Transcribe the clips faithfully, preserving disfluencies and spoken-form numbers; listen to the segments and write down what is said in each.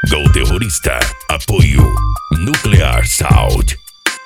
Gol Terrorista. Apoio Nuclear Sound.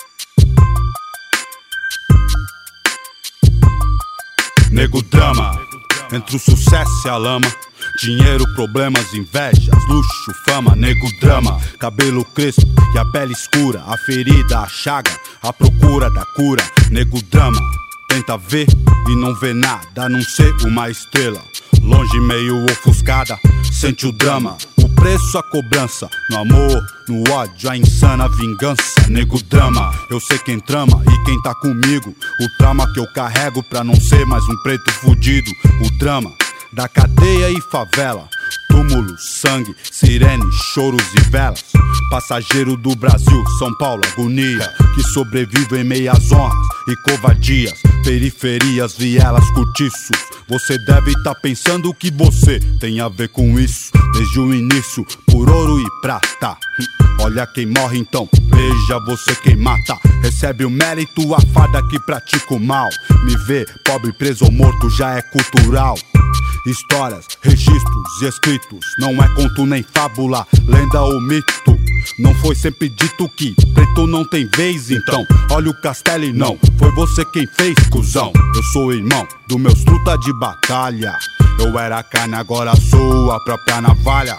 Nego drama, entre o sucesso e a lama. Dinheiro, problemas, invejas, luxo, fama. Nego drama, cabelo crespo e a pele escura. A ferida, a chaga, a procura da cura. Nego drama, tenta ver e não vê nada a não ser uma estrela. Longe, meio ofuscada, sente o drama. O preço, a cobrança, no amor, no ódio, a insana vingança. Nego drama, eu sei quem trama e quem tá comigo. O trauma que eu carrego pra não ser mais um preto fudido. O drama da cadeia e favela, túmulo, sangue, sirene, choros e velas. Passageiro do Brasil, São Paulo, agonia, que sobrevive em meias honras e covardias. Periferias, vielas, cortiços. Você deve tá pensando que você tem a ver com isso. Desde o início, por ouro e prata. Olha quem morre então, veja você quem mata. Recebe o mérito, a farda que pratica o mal. Me ver pobre, preso ou morto já é cultural. Histórias, registros e escritos, não é conto nem fábula, lenda ou mito. Não foi sempre dito que preto não tem vez, então olha o castelo e não foi você quem fez, cuzão. Eu sou irmão dos meus truta de batalha. Eu era carne, agora sou a própria navalha.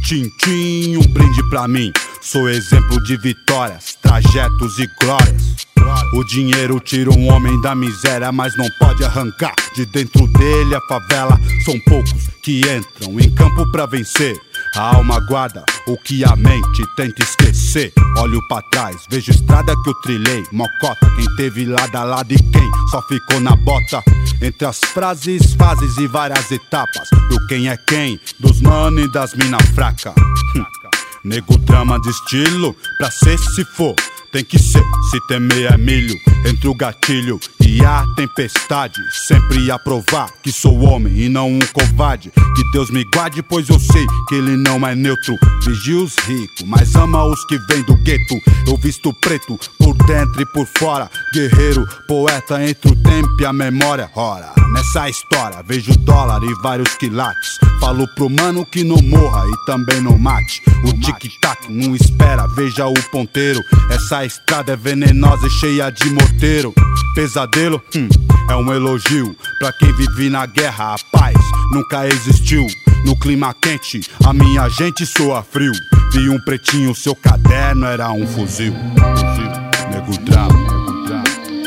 Tintim, um brinde pra mim. Sou exemplo de vitórias, trajetos e glórias. O dinheiro tira um homem da miséria, mas não pode arrancar de dentro dele a favela. São poucos que entram em campo pra vencer. A alma guarda o que a mente tenta esquecer. Olho pra trás, vejo estrada que eu trilhei. Mocota, quem teve lado a lado e quem só ficou na bota. Entre as frases, fases e várias etapas do quem é quem, dos mano e das mina fraca. Hum. Nego drama de estilo, pra ser se for tem que ser, se temer é milho. Entre o gatilho e a tempestade, sempre a provar que sou homem e não um covarde. Que Deus me guarde, pois eu sei que ele não é neutro. Vigia os ricos, mas ama os que vêm do gueto. Eu visto preto, por dentro e por fora. Guerreiro, poeta entre o tempo e a memória. Ora, nessa história vejo dólar e vários quilates. Falo pro mano que não morra e também não mate. O tic-tac não espera, veja o ponteiro. Essa estrada é venenosa e cheia de morteiro. Pesadelo, hum, é um elogio pra quem vive na guerra. A paz nunca existiu. No clima quente, a minha gente soa frio. Vi um pretinho, seu caderno era um fuzil. Fuzil, nego drama, nego drama.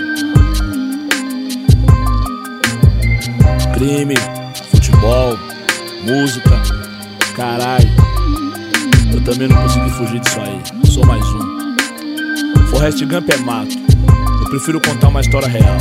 Crime, futebol, música, caralho. Eu também não consegui fugir disso aí, sou mais um. Forrest Gump é mato, eu prefiro contar uma história real.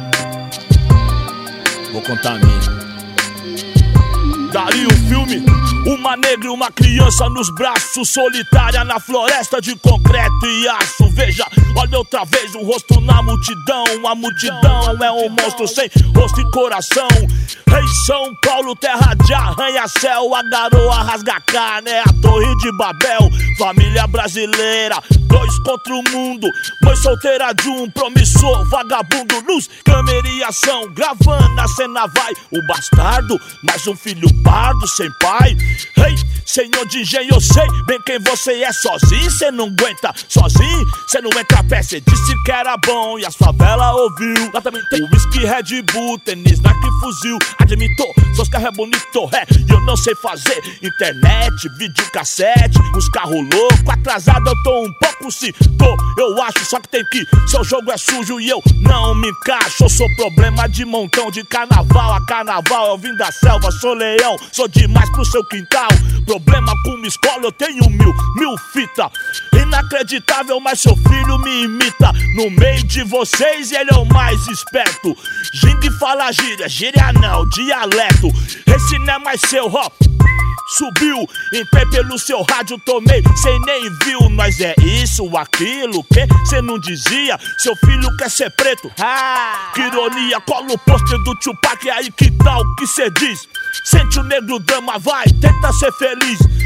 Vou contar a minha. Daria um filme, uma negra e uma criança nos braços, solitária na floresta de concreto e aço. Veja, olha outra vez o rosto na multidão. A multidão é um monstro sem rosto e coração. Rei São Paulo, terra de arranha-céu. A garoa rasga carne, é a torre de Babel. Família brasileira, dois contra o mundo. Mãe solteira de um promissor vagabundo. Luz, câmera e ação, gravando a cena vai. O bastardo, mais um filho pardo sem pai. Rei, senhor de engenho, eu sei bem quem você é. Sozinho cê não aguenta, sozinho cê não entra a pé. Cê disse que era bom e as favelas ouviu. Lá também tem whisky, Red Bull, tênis, Nike, fuzil. Admitou, seus carros é bonito, é. E eu não sei fazer internet, videocassete, uns carros loucos. Atrasado eu tô um pouco, se tô, eu acho. Só que tem que, seu jogo é sujo e eu não me encaixo. Eu sou problema de montão, de carnaval a carnaval. Eu vim da selva, sou leão, sou demais pro seu quintal. Problema com uma escola, eu tenho mil, mil fita. Inacreditável, mas seu filho me imita. No meio de vocês ele é o mais esperto. Gingue fala gíria, gíria não, dialeto. Esse não é mais seu, ó. Subiu, entrei pelo seu rádio, tomei, cê nem viu. Nós é isso, aquilo, que cê não dizia. Seu filho quer ser preto, ah, que ironia. Cola o pôster do Tupac, é aí que tal que cê diz. Sente o negro drama, vai, tenta ser feliz. Rei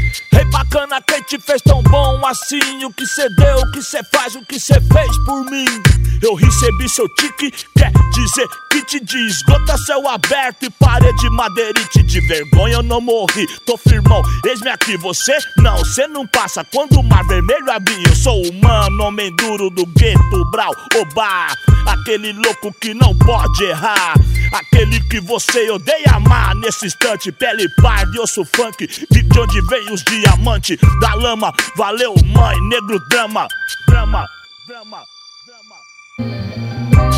bacana, quem te fez tão bom assim? O que cê deu, o que cê faz, o que cê fez por mim? Eu recebi seu tique, quer dizer que te diz gota, céu aberto e parede madeirite. De vergonha eu não morri, tô firmão, eis-me aqui. Você não, cê não passa quando o mar vermelho abrir. Eu sou humano, homem duro do gueto, brau, oba. Aquele louco que não pode errar, aquele que você odeia amar. Nesse instante, pele parda, osso funk, de onde vem os diamantes da lama. Valeu mãe, negro drama, drama, drama, drama.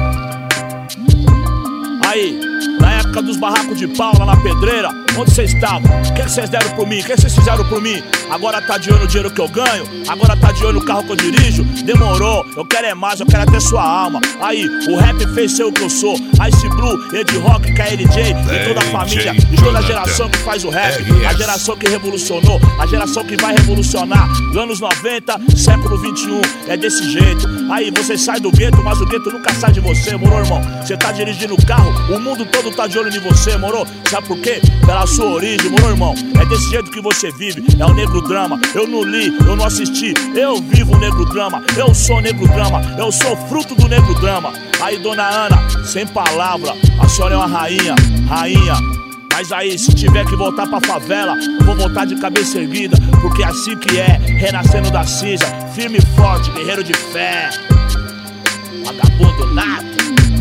Aí, na época dos barracos de pau lá na pedreira, onde vocês estavam? O que vocês deram por mim? O que vocês fizeram por mim? Agora tá de olho no dinheiro que eu ganho? Agora tá de olho no carro que eu dirijo? Demorou, eu quero é mais, eu quero até sua alma. Aí, o rap fez ser o que eu sou. Ice Blue, Ed Rock, K L J e toda a família, e toda a geração que faz o rap. A geração que revolucionou, a geração que vai revolucionar. Anos noventa, século vinte e um, é desse jeito. Aí, você sai do gueto, mas o gueto nunca sai de você, moro, irmão? Você tá dirigindo o carro, o mundo todo tá de olho em você, moro? Sabe por quê? Pela sua origem, moro, irmão? É desse jeito que você vive, é o negro drama. Eu não li, eu não assisti, eu vivo o negro drama. Eu sou o negro drama, eu sou fruto do negro drama. Aí, dona Ana, sem palavra, a senhora é uma rainha, rainha. Mas aí, se tiver que voltar pra favela, eu vou voltar de cabeça erguida, porque é assim que é, renascendo da cinza, firme e forte, guerreiro de fé. Vagabundo nato.